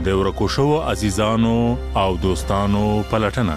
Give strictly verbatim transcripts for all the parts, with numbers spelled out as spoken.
د ورکو شوو عزیزانو او دوستانو پلټنه.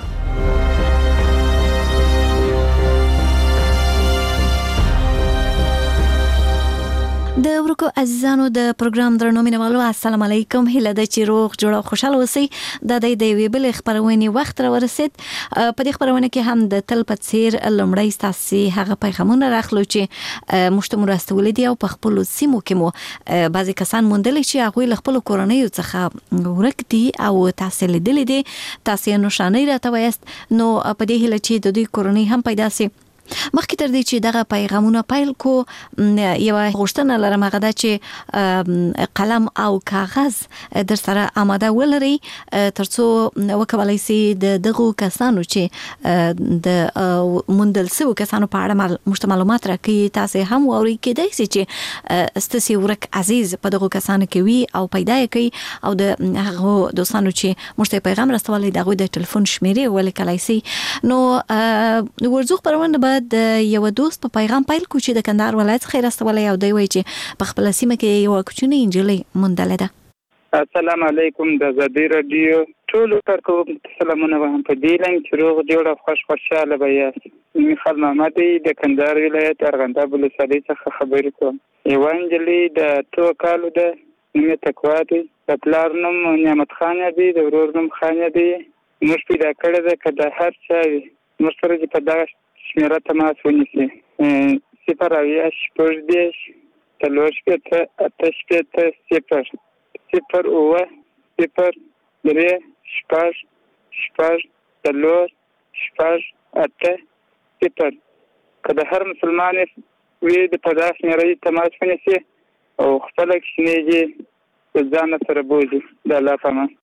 د ورکو عزیزانو د پروګرام درنو مینوالو السلام علیکم. هیله ده چې روغ جوړ او خوشاله اوسئ. د دې د وی بل خبرونه وخت را ورسید. په دې خبرونه کې هم د تل په څیر لمړی تاسو هغه پیغامونه راخلو چې مشتمل راستولې دي او په خپل سیمو کې مو بعضی کسان موندل چې هغه خپل کورنۍ څخه ورک دي او تاسو لیدلې دي. تاسو نو شانې راته وایست نو په دې هله چې د دې کورنۍ هم پیدا سي. مخکې تر دې چې دغه پیغامونه پیل کو یو غوښتنه لرم هغه ده چې قلم او کاغذ در سره آماده ولري ترڅو وکولای شي د دغه کسانو چې د موندل شوو کسانو په اړه مشت معلومات راکړي. تاسو هم ووري کېدای شي چې ستاسو ورک عزیز په دغه کسانو کې وي او پیدا کړي او د هغه دوستانو چې مشت پیغام راستولې دغه د ټلیفون شمیرې ولیکلای شي. نو ورزوخ پرونه د یو دوست په پیغام پیل کو چې د کندهار ولایت خیر استولې او دی وایي چې په خپل سیمه کې یو کوچنی انجلۍ موندل ده. السلام علیکم د زدي رادیو ټول ترکو سلامونه وهم په دې لنګ چې روغ جوړ او خوش خوشاله بیا. میخال محمدی د کندهار ولایت ارغنداب ولسوالۍ څخه خبرې کوم. یو انجلۍ د تو کالو ده نوم تقوا دی. د پلار نوم نعمت خان دی. د ورور نوم خان دی. موږ پیدا کړی ده که د هر چا وي موږ سره چې په دغه شمیره تماس ونیسي. صفر اویا شپږ دېرش څلور شپېته اته شپېته صفر صفر اووه صفر درې شپږ شپږ څلور شپږ اته صفر. که د هر مسلمان وي د په دغه شمیره تماس ونیسي او خپله کوچنۍ د ځان سره بوځي. د الله په امان.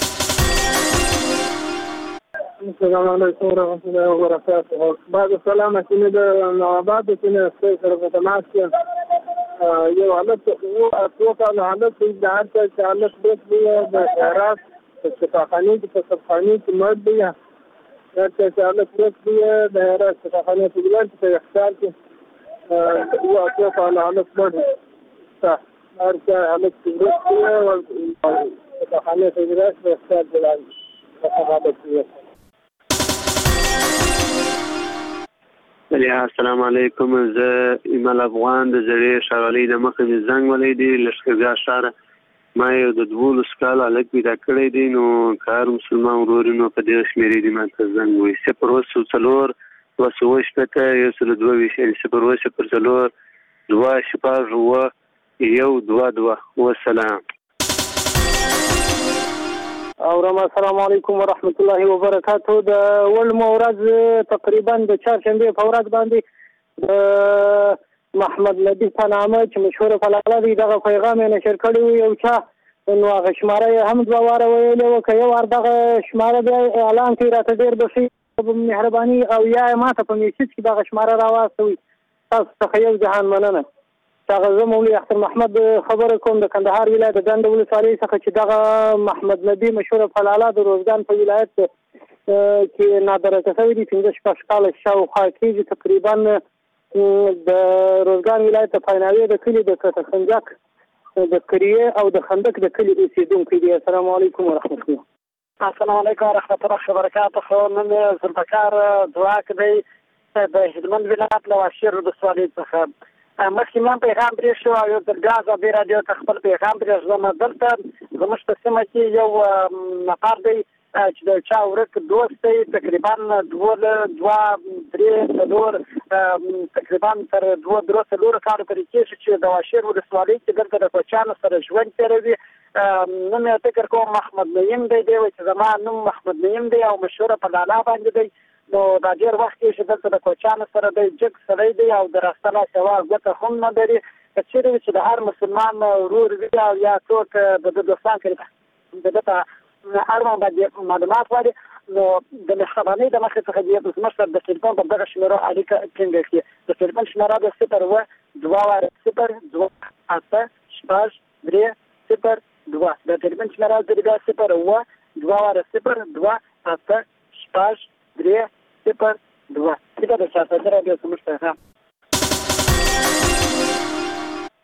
السلام علیکم ورحمۃ اللہ وبرکاتہ. بعد السلام چې د نواباد چې سره په تماس کې یو حالت او اتو کال حالت د هر څه حالت د خیرات په صفخانه کې په صفخانه کې مرد دی. هر څه حالت د د خیرات صفخانه کې ولر په اختیار کې او اتو کال حالت مرد ته هر څه حالت د صفخانه کې ولر په اختیار کې راځي. السلام علیکم. زه ایمل افغان د زړې شاولې د مخې د زنګ ولې دی لښکرګاه شهر. ما یو د دولس کال هلک پیدا کړی دی. نو کار مسلمان ورور نو په دې شمیرې دی ماته زنګ وایي صفر اوه څلور دوه سوه شپېته یو سل دوه ویشت صفر اوه صفر څلور دوه شپږ اووه یو دوه دوه. والسلام. او رحمت السلام علیکم ورحمت الله وبرکاتہ. د ول مورز تقریبا د چهارشنبه په ورځ باندې محمد نبی په نامه چې مشهور فلاله دی دغه پیغام یې نشر کړی یو چا نو هغه شماره هم دوه واره ویلې وکړ. یو وار دغه شماره بیا اعلان کړی راته ډېر بخي مهرباني او یا ماته په میسج کې دغه شماره راواستوي. تاسو څخه یو جهان مننه. هغه زه مولوي اختر محمد خبره کوم د کندهار ولایت د ډنډ ولسوالۍ څخه چې دغه محمد نبی مشهور فلاله د روزګان په ولایت کې نادرکه شوی دی. پنځه شپږ کاله شاوخوا کېږي تقریبا د روزګان ولایت د پایناوي د کلي د کټخنجک د کریه او د خندق د کلي اوسیدونکی دی. السلام علیکم ورحمت الله. السلام علیکم ورحمت الله وبرکاتہ. نن زلفکار دعا کوي د هلمند ولایت له واشیر ولسوالۍ څخه مخکې من پیغام پرې شو او یو ځل بیا زه دې راډیو ته خپل پیغام پرېږدم. دلته زموږ په سیمه کې یو نفر دی چې د چا ورک دوست دی تقریبا دوه دوه درې څلور تقریبا تر دوه درې څلورو کالو پورې کېږي چې د واشیر ولسوالۍ کې دلته د کوچیانو سره ژوند تېروي. نوم یې فکر کوم محمد نعیم دی. دی وایي چې زما نوم محمد نعیم دی او مشهوره په لالا باندې دی. نو دا ډېر وخت کې چې دلته د کوچیانو سره دی جګ سړی دی او د راستله سوا ګوته هم نه لري. که چېرې وي چې د هر مسلمان ورور وي او یا څوک د ده دوستان کوي د ده ته اړوند باندې معلومات غواړي نو د مهربانۍ د مخې څخه دې زموږ سره د ټلیفون په دغه شمېرو اړیکه ټینګه کړي. د ټلیفون شمېره ده صفر اوه دوه واره صفر دوه اته شپږ درې صفر دوه. د ټلیفون شمېره ده بیا صفر اوه دوه واره صفر دوه اته شپږ درې صفر دوه. صفر د چاته راډیو زموږ پیغام.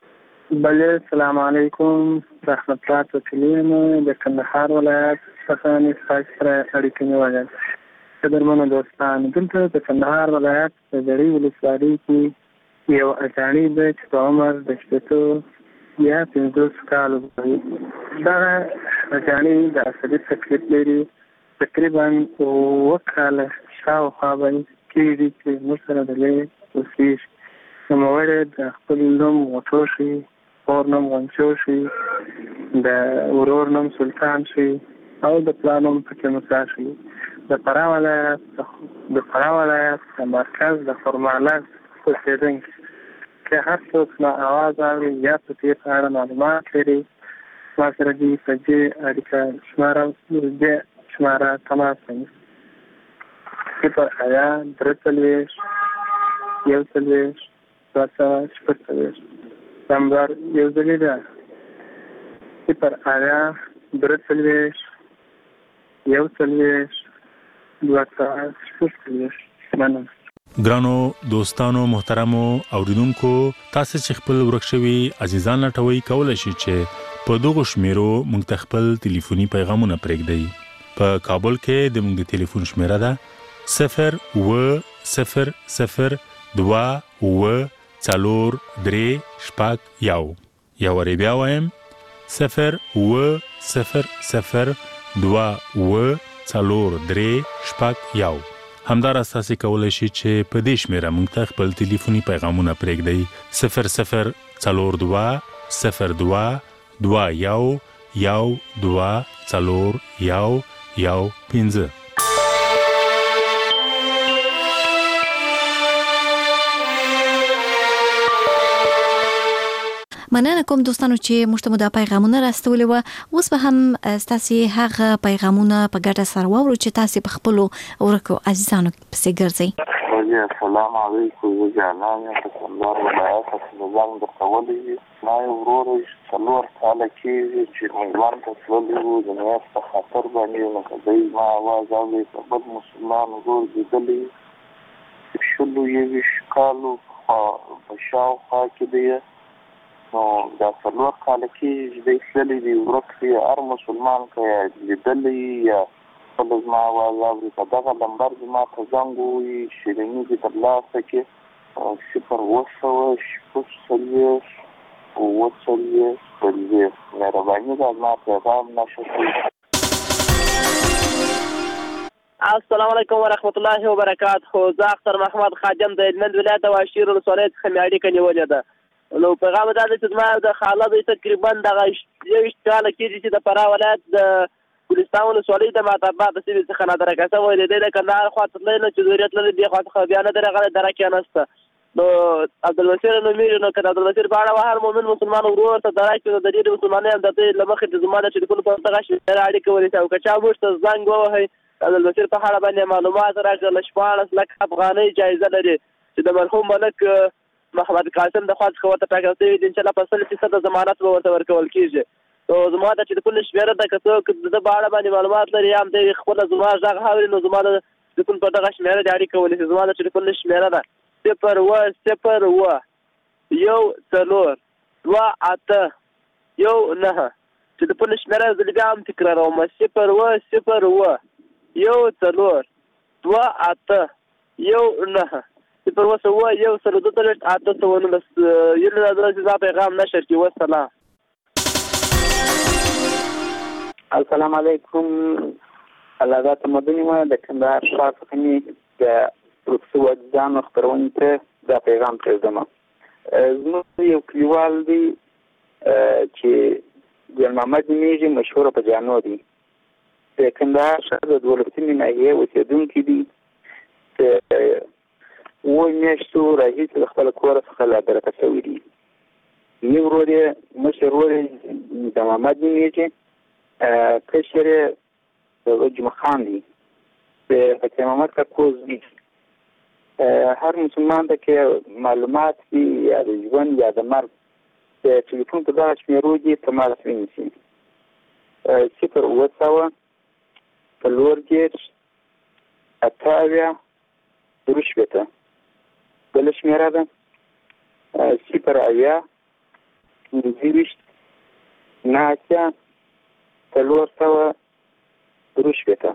بله السلام علیکم رحمت الله تعالی د کندهار ولایت څخه نسبت سره اړیکې نیولې. قدرمنو دوستان، دلته د کندهار ولایت د دړي ولسوالۍ کې یو اټاڼي ده چې په عمر د شپېتو یا پنځوس کالو دی. دغه اټاڼي د عصبي تکلیف لري. تقریبا اووه کاله شاوخوا به کېږي چې موږ سره د لرې اوسېږي. نوموړی د خپل نوم غوټو شي، خور نوم غونچو شي، د ورور نوم سلطان شي او د پلار نوم پکې موسی شي. د فراه ولایت د فراه ولایت د مرکز د خرمالک اوسېدونکي که هر څوک ما اواز اوري یا په دې په اړه معلومات لري، ما سره دې په دې اړیکه شماره دې شماره تماس ونیسي. صفر اویا درې څلوېښت یو څلوېښت دوه سوه شپږ څلوېښت نمبر یو ځلې ده. صفر اویا درې څلوېښت یو څلوېښت دوه سوه شپږ څلوېښت. مننه. ګرانو دوستانو محترمو اوریدونکو، تاسو چې خپل ورک شوي عزیزان لټوي کولای شئ چې په دغه شمیرو موږ ته خپل ټلیفوني پیغامونه پرېږدئ. په کابل کې د موږ د ټلیفون شمیره ده صفر اوه صفر صفر دوه اوه څلور درې شپږ یو. یو وارې بیا وایم صفر اوه صفر صفر دوه اوه څلور درې شپږ یو. همداراز تاسو کولای شئ چې په دې شمیره موږ ته خپل ټلیفوني پیغامونه پرېږدئ صفر صفر څلور دوه صفر دوه دوه یو یو دوه څلور یو یو پنځه. مننه کوم دوستانو چې موږ ته مو دا پیغامونه راستولي و. اوس به هم تاسو هغه پیغامونه په ګډه سره واورو چې تاسو په خپل ورکو عزیزانو پسې ګرځئ. السلام علیکم وجانانه کندهار ولایت څخه زنګ درکولې. ما یو ورور څلور کاله کېږي چې میوان ته تللی و، د نیت په خاطر باندې نو دوی ما اواز اوري په بل مسلمان ورور لیدلی شلو یویشت کالو په شاوخوا کې دی. نو دا څلور کاله کېږي دی تللی دی، ورک دی. هر مسلمان که لیدلی یا خپل زما اواز اوري په دغه نمبر زما ته زنګ ووهي. شیریني دې ترلاسه کړي صفر اوه سوه شپږ څلوېښت اوه څلوېښت څلوېښت. مهرباني ده زما پیغام نشر کړي. السلام علیکم ورحمت الله وبرکاته. زه اختر محمد خادم د هلمند ولایت او اشیر ولسوالۍ څخه مې اړیکه نیولې ده. نو پیغام دا دی چې زما د خاله دوی تقریبا دغه یوویشت کاله کېږي چې د فراه ولایت د ګلستان ولسوالۍ د ماتاباد د سیمې څخه نادره شوی دی. دی د کندهار خوا ته تللی نو چې ضرورت لري دې خوا څخه بیا نه دی راغلی، دره کې نشته. نو عبدالبصیر نومېږي. نو که د عبدالبصیر په اړه هر مؤمن مسلمان ورور ته دره کې نو د ډېرې مسلمانۍ د دې له مخې د زما د ټلیفون په دغه شمېره اړیکه ونیسي او که چا موږ ته زنګ ووهئ عبدالبصیر په اړه باندې معلومات راکړه. له شپاړس لکه افغانۍ جایزه لري چې د مرحوم ملک محمد قاسم د خوا څخه ورته ټاکل شوي دي. انشاءالله په سل فیصده ضمانت به ورته ورکول کېږي. نو زما د ټلیفون شمېره ده، که څوک د ده په اړه باندې معلومات لري یا هم دی خپله زما غږ اوري نو زما د ټلیفون په دغه شمېره د اړیکه ونیسي. زما د ټلیفون شمېره ده صفر اوه صفر اوه یو څلور دوه اته یو نهه. ټلیفون شمېره زه بیا هم تکراروم صفر اوه صفر اوه یو څلور دوه اته یو نهه. صفر اوه اوه یو څلور دوه څلوېښت اته سوه نولس. یو له دا چې دا پیغام نشر کړي. والسلام. السلام علیکم. الله تمدن ما د کندهار ښار څخه مې د پروفیسور عزیزانو خپرونې ته دا پیغام پرېږدم. زموږ یو کلیوال دی چې ګل محمد نومېږي، مشهوره په جانو دی. د کندهار ښار د دولسمې ناحیې اوسېدونکی دی. اووه میاشتو راهیسې د خپله کوره څخه لابرکه شوي دي. یو ورور یې مشر ورور یې د محمد نومېږي، کشر یې جمعه خان دی، د فقیر محمد کاکوز دی. هر مسلمان ته کې معلومات وي یا د ژوند یا د مرګ د ټلیفون په دغه شمېرو دي تماس ونیسي. صفر اوه سوه څلور دېرش اته اویا درې شپېته. بله شمېره ده صفر اویا پنځه ویشت نهه اتیا څلور سوه درې شپېته.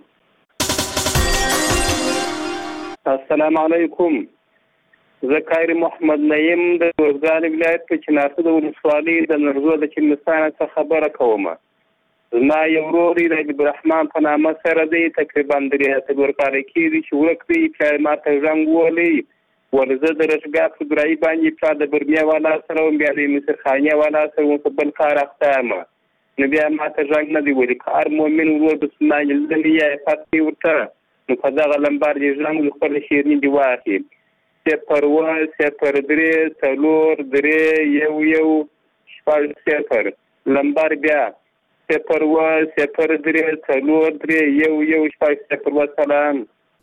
السلام علیکم. زه قاری محمد نعیم د ارزګان ولایت په چنارسو د ولسوالۍ د نرزو د چندستان څخه خبره کوم. زما یو ورور د عبدالرحمن په نامه سره دی، تقریبا درې څلور کاله کېږي چې ورک دی. پلار ما ته زنګ ووهلی، ولې زه د رشګاه په ګرایي باندې پلار د برمیا والا سره وم، بیا د مصرخانې والا سره وم، په بل کار اخته یم. نو بیا ما ته زنګ نه دی وهلی. که هر مؤمن ورور بسم الله لیدلی یا فتحې ورته، نو په دغه لمبار دې زنګ د خپل شیریني دې واخلي. صفر اوه صفر درې څلور درې یو یو شپږ صفر لمبر بیا صفر اوه صفر درې څلور درې یو یو شپږ صفر. وسلام.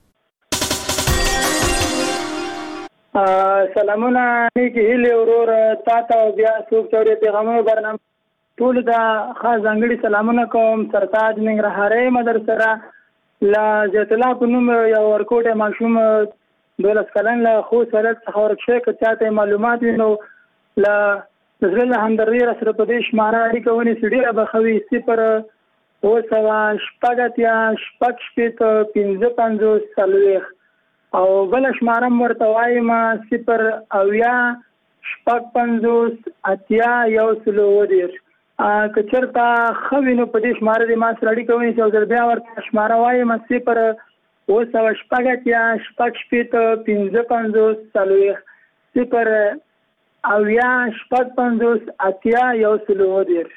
سلامونه نیکې هیلې ورور تا ته او بیا څوک چې پیغامونو برنامه ټول دا خاص ځانګړي سلامونه کوم. سرتاج ننګرهارۍ مدرسه له زیت الله په نوم یو ورکوټی ماشوم دولس کلن له خوست ولایت څخه ورک شوی. که چا ته معلومات وي نو له د زړه له همدردۍ را سره په دې شماره اړیکه ونیسي، ډېره به ښه وي. صفر اوه سوه شپږ اتیا شپږ شپېته پنځه پنځوس څلوېښت او بله شماره م ورته وایم صفر اویا شپږ پنځوس اتیا یو سل اووه دېرش. که چېرته ښه وي نو په دې شماره دې ما سره اړیکه ونیسي او زه بیا ورته شماره وایم صفر اوه سوه شپږ اتیا شپږ شپېته پنځه پنځوس څلوېښت صفر اویا شپږ پنځوس اتیا یو سل اووه دېرش.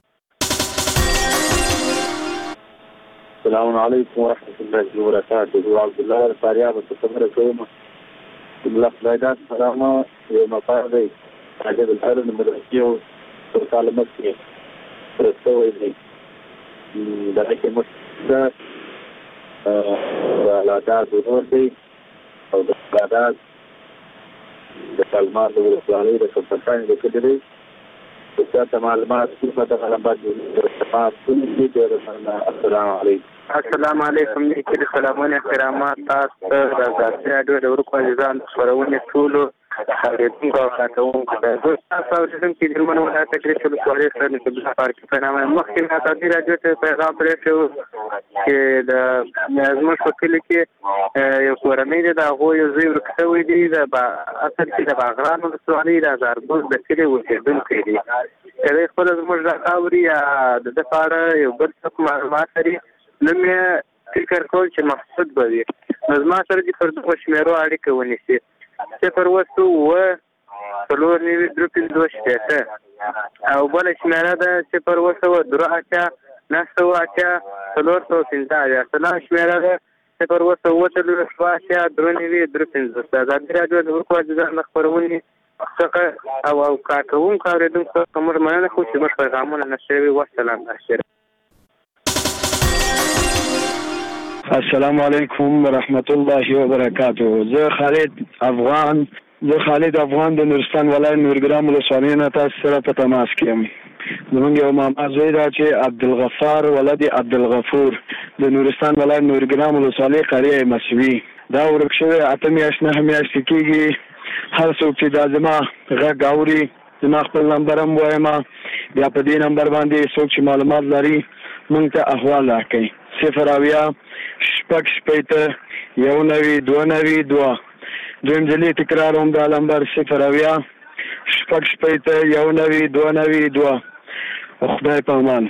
السلام علیکم ورحمة الله وبرکاته. زه عبدالله د فاریاب څخه خبره کوم. الله خدای دا سلامه یو مقام دی عجب الحرم د مدرسې یو څو کاله مخکې سره شوی دی. دغه کې موږ د الاداد ورور دی او د الاداد د سلمان د ولسوالۍ د کمپټانې د کلي دی. که چا ته معلومات وي په دغه نمبر السلام علیکم. السلام علیکم. نیکې سلامونه احترامات تاسو ته د ازادي راډیو د ورکو عزیزانو د خپرونې ټولو اورېدونکو او کارکوونکو ته. زه ستاسو اورېدونکي د هلمند ولایت تکریر ولسوالۍ څخه نصیب الله فاروقي په نامه مخکې مې ازادي راډیو ته پیغام پرېښی و چې د زموږ په کلي کې یو کورنۍ دی، د هغوی یو زوی ورک شوی دی. د اصل کې د باغران ولسوالۍ د هزارګل د کلي اوسېدونکی دی. که دی خپله زموږ غږ اوري یا د ده په اړه یو بل څوک معلومات لري، نو مې فکر کول چې مقصود به وي. نو زما سره دې پر دغو شمېرو اړیکه ونیسي. صفر اوه څو اوه څلور نوي درې پنځوس شپېته او بله شمېره ده صفر اوه سوه درې اتیا نهه سوه اتیا څلور سوه پنځه اویا. څلورمه شمېره ده صفر اوه سوه اوه څلوېښت دوه اتیا درې نوي درې پنځوس. د ازادي راډیو د ورکو عزیزانو د خپرونې څخه او او کارکوونکو اورېدونکو څخه موږ مننه کوو چې زموږ پیغامونه نشر وي. والسلام. السلام علیکم ورحمت الله وبرکاته. زه خالد افغان زه خالد افغان د نورستان ولایت نورګرام ولسوالۍ نه تاسو سره په تماس کې یم. زمونږ یو ماما زوی دا چې عبدالغفار ولد عبدالغفور د نورستان ولایت نورګرام ولسوالۍ قریه مسوي دا ورک شوی اته میاشتې نهه میاشتې کېږي. هر څوک چې دا زما غږ اوري زما خپل نمبر هم وایم، بیا په دې نمبر باندې څوک چې معلومات لري موږ ته احوال راکوي. صفر اویا شپږ شپېته یو نوي دوه نوي دوه. دویم ځلې تکرار هم دا نمبر صفر اویا شپږ شپېته یو نوي دوه نوي دوه. خدای په امان.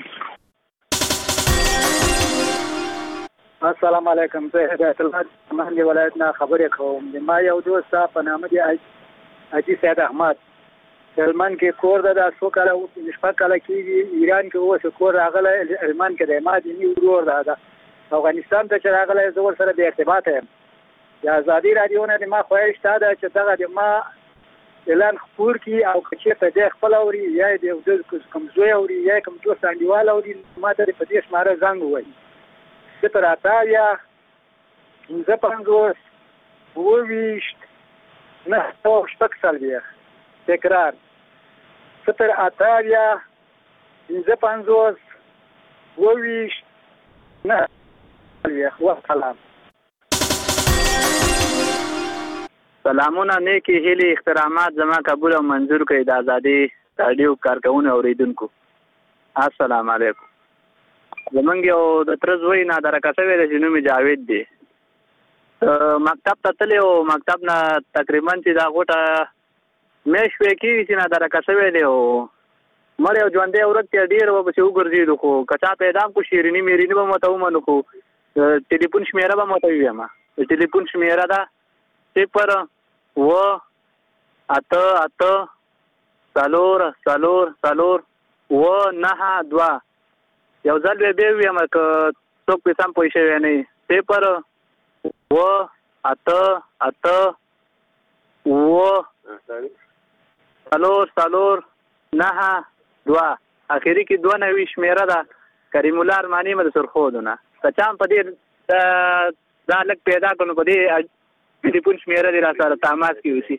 السلام علیکم. زه هدایت الله د ولایت نه خبرې کوم. ما یو دوست په نامه دی حاجي سید احمد هلمند کې کور ده. دا څو کاله شپږ کاله کېږي ایران کې اوس کور راغلی هلمند کې دی. ما دیني ورور ده د افغانستان ته چې راغلی زه ورسره بې ارتباطه یم. د ازادي راډیو نه د ما خواهش دا ده چې دغه د ما اعلان خپور کړي او که چېرته دی خپل اوري یا یې د کوم زوی اوري یا کوم دوست انډیوال اوري ما ته په دې شماره زنګ ووایي. صفر اته اویا پنځه پنځوس اووه ویشت نهه سوه شپږ څلوېښت. تکرار صفر اته اویا پنځه پنځوس اووه ویشت نهه څلوېښت. والسلام. سلامونه نیکې هیلې احترامات زما قبول او منظور کړئ. د ازادي رادیو کارکونکو اوریدونکو السلام علیکم. زمونږ یو د تر زوی نه درکه شوی دی چې نوم یې جاوید دی. مکتب ته تللی او مکتب نه تقریبا چې دا غوټه میاشت پرې کېږي چې نه درکه شوی دی او مړی او ژوندی ورک دی ډېر ورپسې وګرځېدو خو که چا پیدا هم کړو شیریني میریني به ماته ومنو خو ټلیفون شمېره به ماته ووایم. د ټلیفون شمېره ده صفر اوه اته اته څلور څلور څلور اوه نهه دوه. یو ځل بیا بیا ووایم که څوک پرې سم پوه شوی نه وي. صفر اوه اته اته اوه څلور څلور نهه دوه. اخري کې دوه نوي شمېره ده کریم الله ارماني مې د سرخودو نه. که چا هم په دې دا لږ پیدا کړو نو په دې ټلیفون شمېره دې را سره تماس کې اوسي.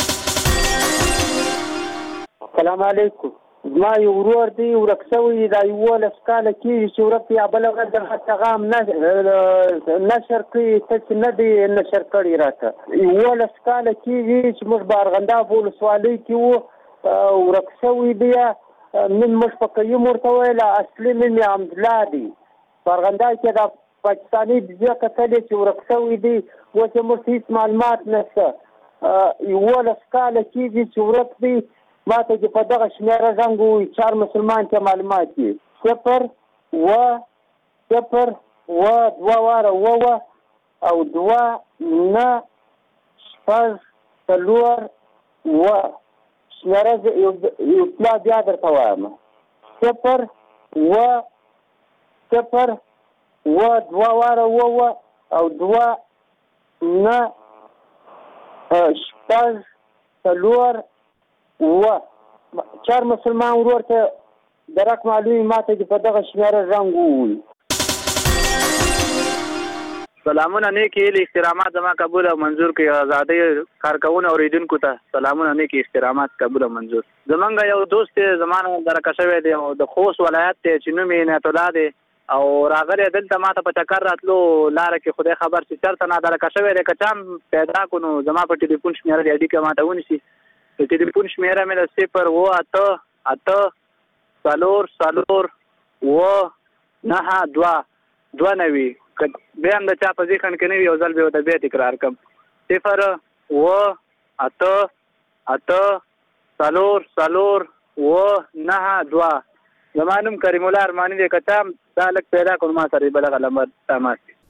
السلام علیکم. زما یو ورور دی ورک شوی دا یولس کاله کېږي چې ورک یا بله ورځ دغه پیغام نشر کوي ته چې نه دی نشر کړی راته. یولس کاله کېږي چې موږ په ارغنداب ولسوالۍ کې وو ورک شوی دی. نن موږ په قیم ورته ویله اصلي نوم یې حمدالله دی. په ارغنداب کې دا پاکستاني بیا کتلې چې ورک شوی دی اوس یې موږ هېڅ معلومات نشته. یولس کاله کېږي چې ورک دی. ما ته چې په دغه شمېره زنګ ووایي چار مسلمان ته معلومات دي. صفر اوه صفر اوه دوه واره اووه او دوه نه شپږ څلور اووه. شمېره زه یو پلا بیا درته وایم. صفر اوه صفر اوه دوه واره اووه او دوه نه شپږ څلور اووه. چار مسلمان ورور ته درک معلومي ما ته چې په دغه شمېره زنګ ووایي. سلامونه نیکې هیلې احترامات زما قبول او منظور کړي. ازادۍ کارکونکو اوریدونکو ته سلامونه نیکې احترامات قبول او منظور. زمونږ یو دوست دی زما نه درکه شوی دی او د خوست ولایت دی چې نوم یې عنایت الله دی او راغلی دلته ما ته په چکر راتلو لاره کې خدای خبر چې چېرته نه درکه شوی دی. که چا هم پیدا کړو نو زما په ټلیفون شمېره دې اړیکه ما ته ونیسي. د ټلیفون شمېره مې ده صفر اوه اته اته څلور څلور اوه نهه دوه دوه نوي. که بیا هم د چا په ذهن کې نه وي یو ځل بیا ورته بیا تکرار کړم. صفر اوه اته اته څلور څلور اوه نهه دوه. زما نوم کریم الله ارماني دی. که چا هم دا لږ پیدا کړو ما سره به دغه نمبر تماس کړي.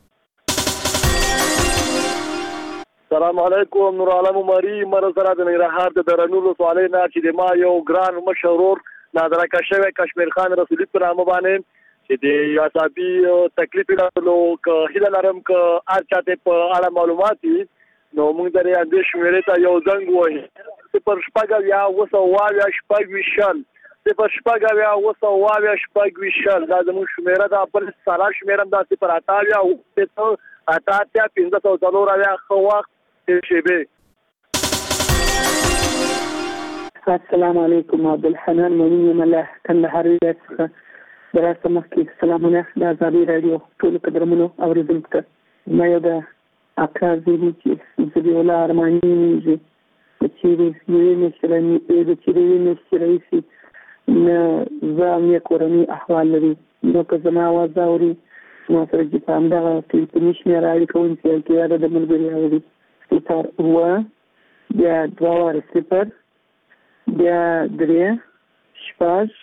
السلام علیکم. نور عالم عمري مر سره د ننګرهار د درنو ولسوالۍ نه چې د ما یو ګران مشرور نادرکه شوی کشمیر خان رسولي په نامه باندې چې د اعصابي تکلیف لرلو که هیله لرم که هر چاته په اړه معلومات وي نو موږ درې اندې شمېرې ته یو زنګ ووهي. صفر شپږ اویا اوه سوه اویا شپږ ویشت شل. صفر شپږ اویا اوه سوه اویا شپږ ویشت شل. دا زموږ شمېره ده. بل سالا شمېره هم دا صفر اته اویا اوه اته اتیا پنځه سوه څلور اویا. ښه وخت شبه. السلام علیکم. عبدالحنان مولوی مله کندهار ولایت څخه دراسته مخکې سلامونه د ازادۍ راډیو ټولو قدرمنو اورېدونکو ته. ما یو د اکا زوی دی چې ذبیح الله ارماني نومېږي. د چیرې یوې میاشتې د چیرې یوې میاشتې راهیسې نه زه او یې کورنۍ احوال لري. نو که زما اواز اوري ما سره چې په همدغه ټلیفوني شمېره اړیکه ونیسي که یا د ملګري اوري. صفر اوه بیا دوه واره صفر بیا درې شپږ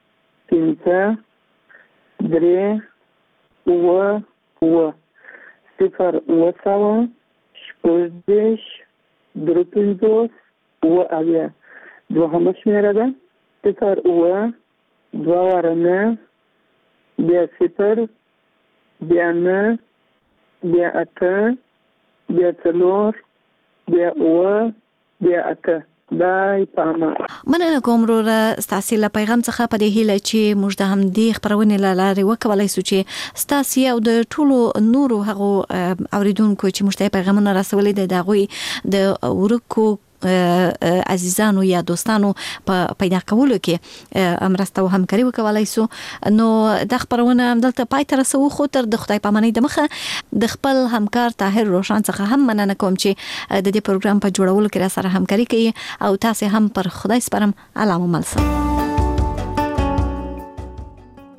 پنځه درې اوه اوه. صفر اوه سوه شپږ دېرش درې پنځوس اوه اویا. دوهمه شمېره ده صفر اوه دوه واره نه بیا صفر بیا نه بیا اته بیا څلور بیا اوه بیا اته. دای پامه. مننه کوم وروره ستاسو له پیغام څخه په دې هیله چې موږ د همدې خبرونې له لارې وکولای شو چې ستاسو او د ټولو نورو هغو اوریدونکو چې موږ ته پیغامونه رسولي دي د هغوی د ورکو عزیزانو یا دوستانو په پیدا کولو کې مرسته او همکاري وکولای سو. نو د خبرونه دلته پای تر رسو خو تر د خدای پامانۍ د مخه د خپل همکار طاهر روشن څخه هم مننه کوم چې د دې پروګرام په جوړولو کې را سره همکاري کوي او تاسو هم پر خدای سپارم. علامه ملسم.